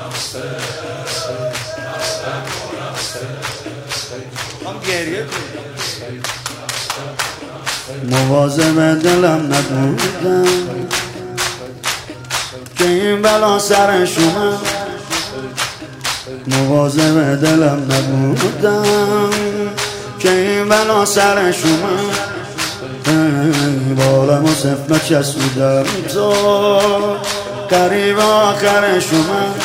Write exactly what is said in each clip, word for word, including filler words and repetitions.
مواظب دلم نبودم که این بلا سرش اومد، مواظب دلم نبودم که این بلا سرش اومد. بالم و صف نچسبیدم تو قریب آخرش اومد.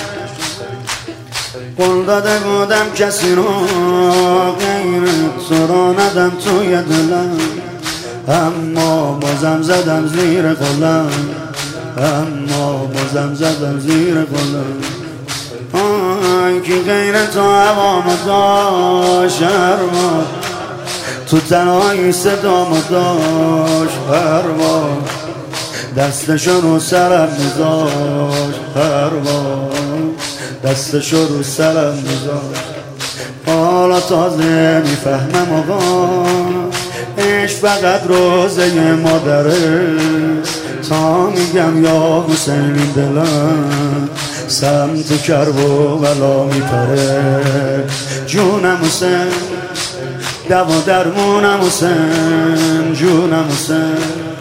قول داده بودم کسی رو غیر تو را ندم توی دلم، اما بازم زدم زیر قلم، اما بازم زدم زیر قلم. آی کی غیر تو هوامو داشت هرما، تو تنهایی صدامو داشت هرما، دستشو رو سرم میذاشت هرما، دستشو رو سرم میذاشت. حالا تازه میفهمم آقا عشق فقط روزه مادره، تا میگم یا حسین این دلم سمت کرب و بلا میپره. جونم حسین دوا درمونم حسین، جونم حسین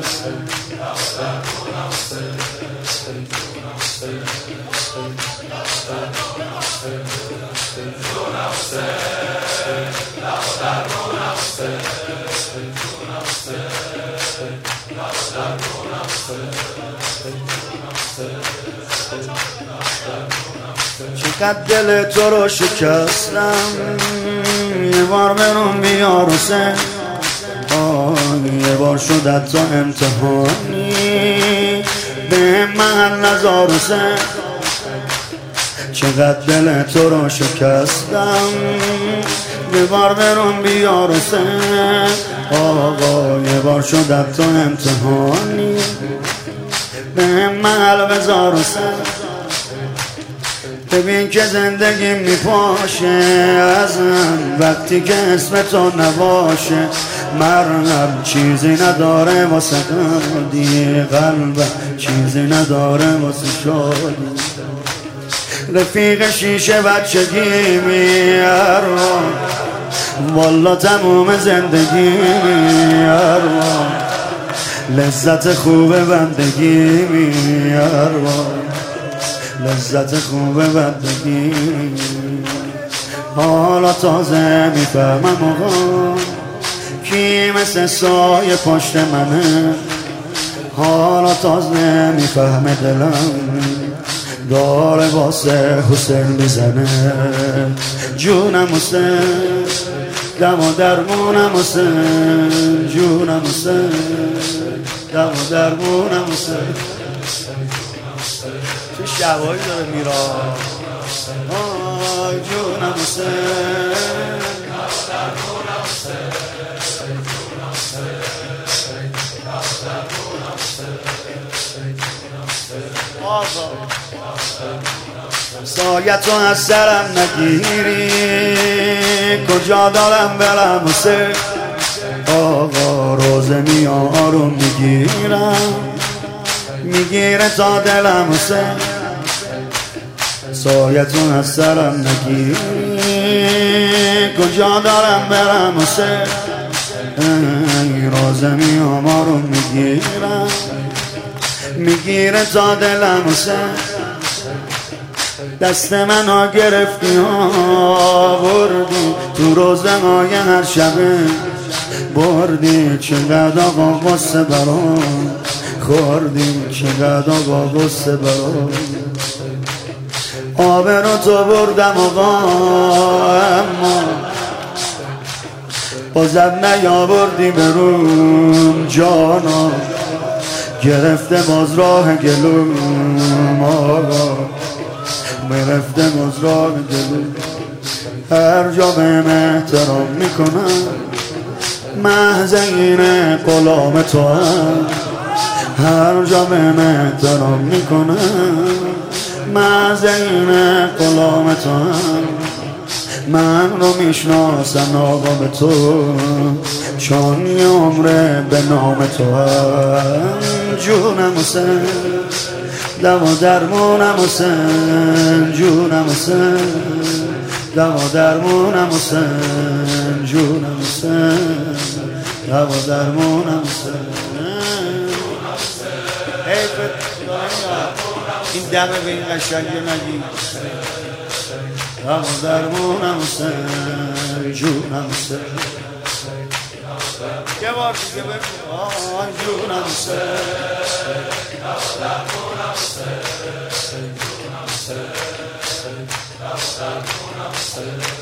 چقدر دل تو رو شکستم، یه بار برون بیار حسین. یه بار شدت تا امتحانی به من نزار حسین. چقدر دل تو رو شکستم، یه بار برون بیار حسین. آقا یه بار شدت تا امتحانی به من بزار حسین. ببین که زندگی میپاشه ازم وقتی که اسم تو نباشه. مرهم چیزی نداره واسه قلبی، قلبم چیزی نداره واسه شادی. رفیق شیشه بچگی میارم، والا تموم زندگی میارم، لذت خوب بندگی میارم، لذت خوب بندگی. حالا تازه میفهمم آقا کی مثل سایه پشت منه. حالا تازه میفهمه دلم داره واسه حسین میزنه. جونم حسین دم و درمونم حسین، جونم حسین دم و درمونم حسین. چه شبایی داره میرا. آی جونم حسین سایه تو از سرم نگیری، کجا دارم برم حسین. آقا روزه میارم میگیرم، میگیره تا دلم حسین. سایه تو از سرم نگیری، کجا دارم برم حسین. روزه میارم میگیرم، میگیره تا دلم حسین. دست منو گرفتی آوردی تو روزنهای هر شبه بردی. چقدر آقا غصه برام خوردی، چقدر آقا غصه برام. آبرو تو بردم آقا اما بازم نیاوردی بروم جانا. گرفته باز راه گلوم آقا، گرفته باز راه گلوم. هر جا بهم احترام میکنم محض اینه غلام تو هم. هر جا بهم احترام میکنم محض اینه غلام تو هم. من رو میشناسن آقا به تو، چون یه عمره به نام تو هم. جونم حسین دم و درمونم حسین، جونم جونم حسین دوا درمونم حسین جونم حسین دوا درمونم حسین این دمه به این قشنگی نگی دوا درمونم حسین جونم حسین یه بار دیگه بگو آن جونم حسین